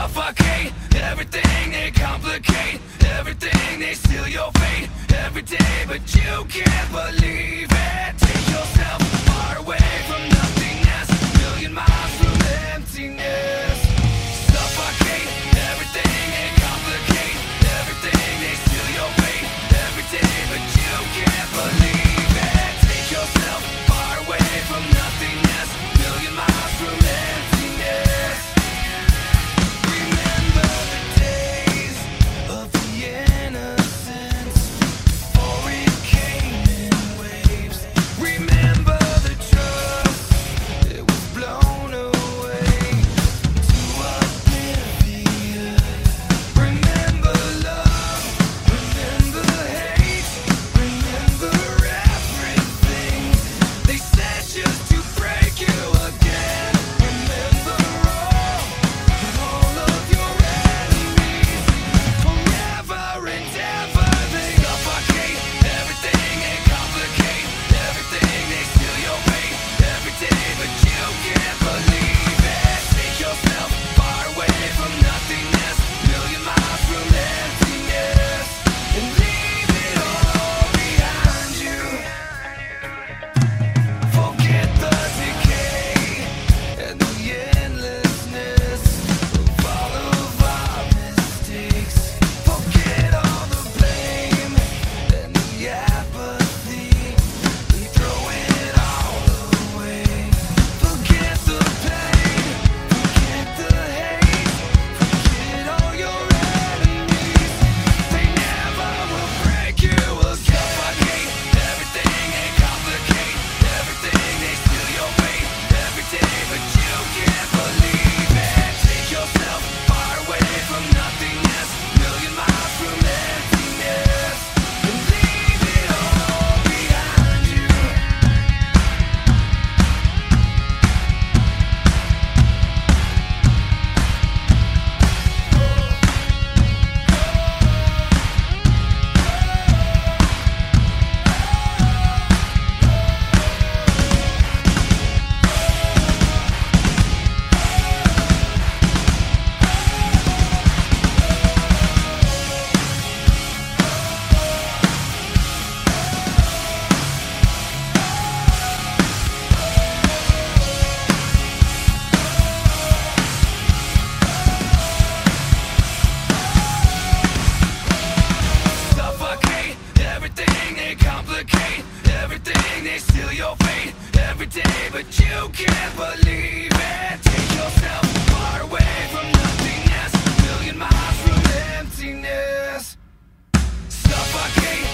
Suffocate everything, they complicate everything, they steal your fate every day, but you can't believe it. Take yourself far away from nothingness, million miles from emptiness. Suffocate everything, they complicate everything, they steal your fate every day, but you can't believe it. Take yourself far away from nothingness, million miles from emptiness. Remember the days of the innocence, before it came in waves. Remember the trust, it was blown away to oblivion. Remember love, remember hate, remember everything they said just to break you again. Remember all of your enemies, forever and ever. They suffocate everything, they complicate everything, they steal your fate every day, but you can't believe it. Take yourself far away from nothingness, million miles from emptiness, and leave it all behind you. Forget the decay and the endlessness of all of our mistakes. Forget all the blame and the apathy, and throw it all away. Forget the pain, forget the hate, forget all your enemies. They never will break you again. Suffocate everything, they complicate everything, they steal your fate every day, but you can't believe it. Take yourself far away from nothingness, million miles from emptiness, and leave it all behind you. Suffocate everything, they complicate everything, they steal your fate every day, but you can't believe it. Take yourself far away from nothingness, million miles from emptiness. Suffocate